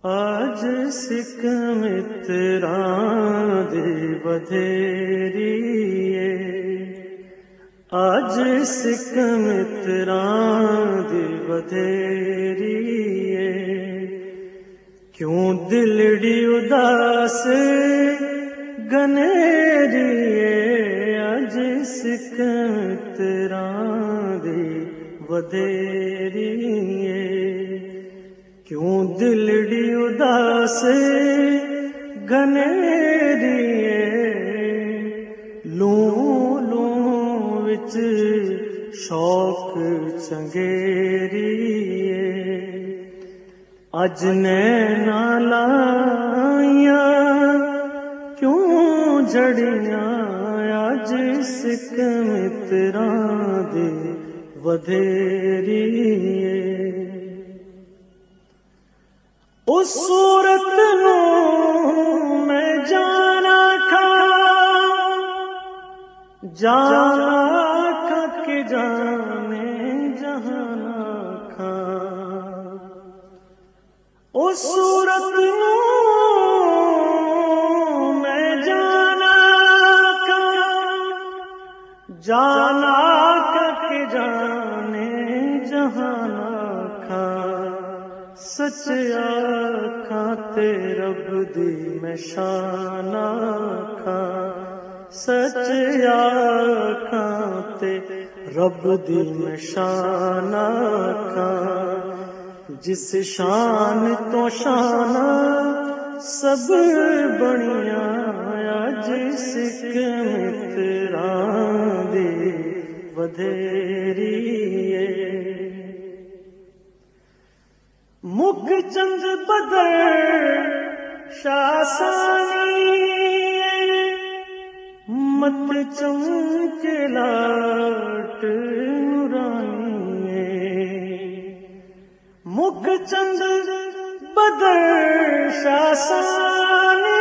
آج سکھ متراں دی بدھیریے، آج سکھ متراں دی بدھیریے، کیوں دلڑی اداس گنیریے، آج سکھ متراں دی بدھیریے، کیوں دلڑی اداس گنیریے، لوں لوں وچ شوق چنگیریے، اج نینا لائیاں کیوں جڑیاں، اج سکھ متراں دی بدھیریے، اس صورت نوں میں جانا کھا، جانا کھا کے جانے جہانا کھا، اس صورت نوں میں جانا کھا، جانا کھا کے جانے جہانا کھا، سچ آکھاں تے رب دی میں شان آکھاں، سچ آکھاں تے رب دی میں شان آکھاں، جس شان تو شان سب بنیاں، اج سکھ متراں دی بدھیریے، مک چند بدر شاہ ثانی، مت چمکے لاٹ نورانی، مک چند بدر شاہ ثانی،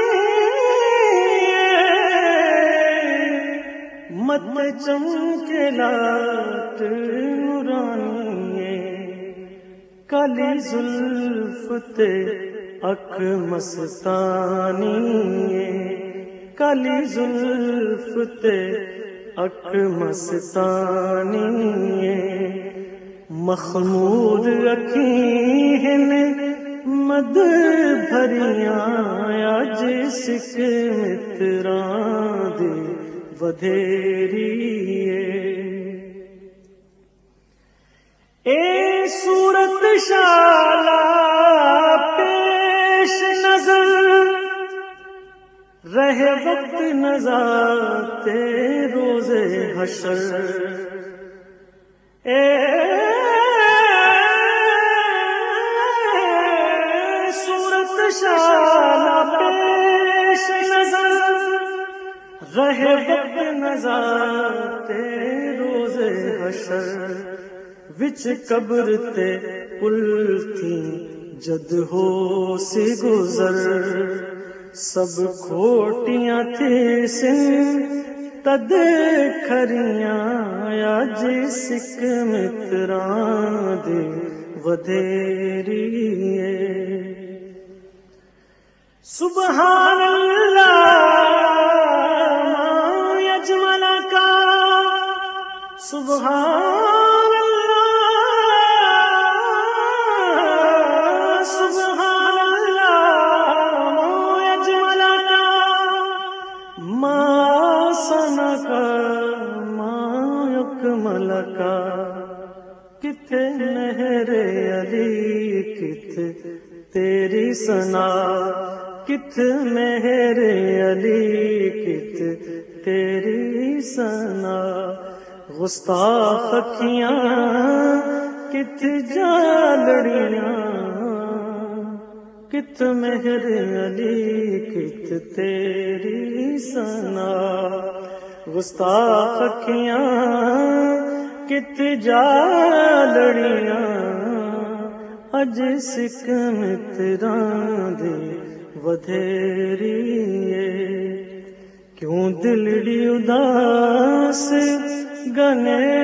مت چمکے لاٹ نورانی، کالی زلف تے اکھ مستانی، کالی زلف تے اکھ مستانی، مخمور اکھیں ہن مد بھریاں، اج سکھ متراں دی بدھیریے، اے صورت شالا پیش نظر، رہے وقت نزاتے روز حشر، اے صورت شالا پیش نظر، رہے وقت نزاتے روز حشر، وچ قبر تے پل تھی جد ہو سی گزر، سب کھوٹیاں تھی سن تد کھریاں، اج سکھ متراں دی بدھیریے، سبحان اللہ ما یجمل کا، سبحان ملکا، کتھے مہر علی کتھ تیری ثنا، کتھ مہر علی کتھ تیری ثنا، گستاخ اکھیاں کتھ جالڑیاں، کتھ مہر علی کتھ تیری ثنا، گستاخ اکھیاں کت جالڑیاں، اج سکھ متراں دی بدھیریے، کیوں دلڑی اداس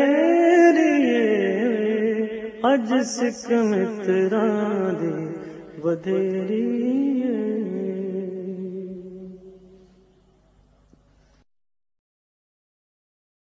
گنیریے، اج سکھ متراں دی ਵਧੇਰੀ ਏ।